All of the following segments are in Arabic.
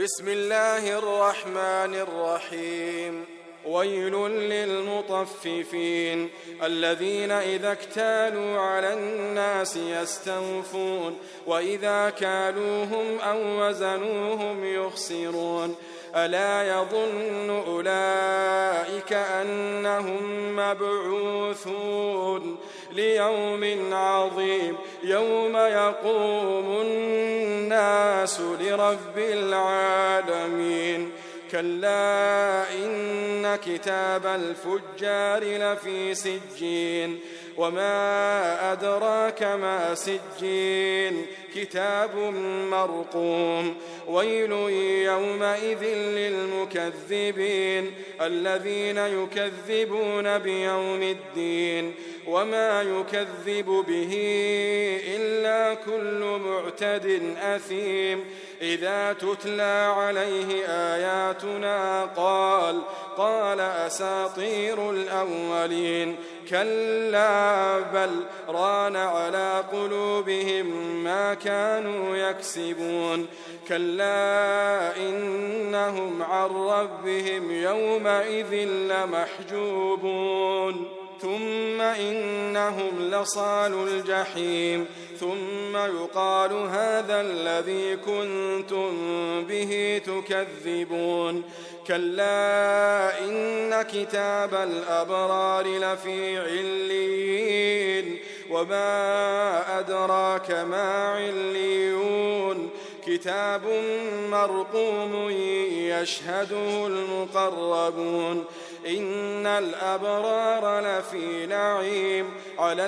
بسم الله الرحمن الرحيم. ويل للمطففين الذين إذا اكتالوا على الناس يستوفون وإذا كالوهم أو وزنوهم يخسرون ألا يظن أولئك أنهم مبعوثون ليوم عظيم يوم يقوم الناس لرب العالمين. كلا إن كتاب الفجار لفي سجين وما أدراك ما سجين كتاب مرقوم. ويل يومئذ للمكذبين الذين يكذبون بيوم الدين وما يكذب به إلا كل معتد أثيم إذا تتلى عليه آياتنا قال أساطير الأولين. كلا بل ران على قلوبهم ما كانوا يكسبون. كلا إنهم عن ربهم يومئذ لمحجوبون ثم إنهم لصالو الجحيم ثم يقال هذا الذي كنتم به تكذبون. كلا إن كتاب الأبرار لفي عليين وما أدراك ما عليون كتاب مرقوم يشهده المقربون. إن الأبرار لفي نعيم على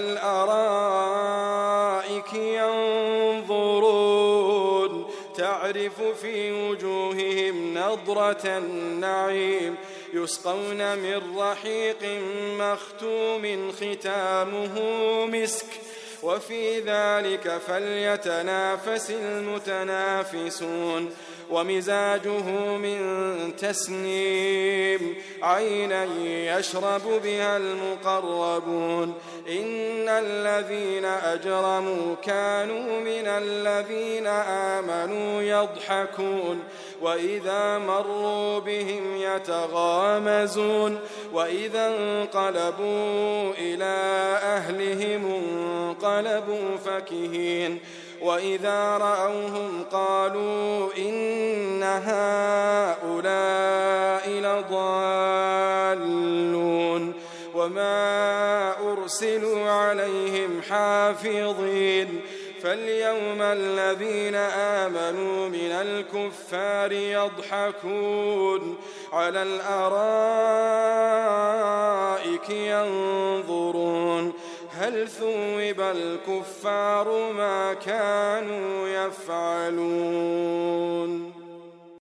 الأرائك ينظرون تعرف في وجوههم نضرة النعيم يسقون من رحيق مختوم ختامه مسك وفي ذلك فليتنافس المتنافسون. ومزاجه من تسنيم عينا يشرب بها المقربون. إن الذين أجرموا كانوا من الذين آمنوا يضحكون وإذا مروا بهم يتغامزون وإذا انقلبوا إلى أهلهم انقلبوا فكهين وإذا رأوهم قالوا إن هؤلاء لضالون وما أرسلوا عليهم حافظين. فاليوم الذين آمنوا من الكفار يضحكون على الأرائك ينظرون هل ثوب الكفار ما كانوا يفعلون.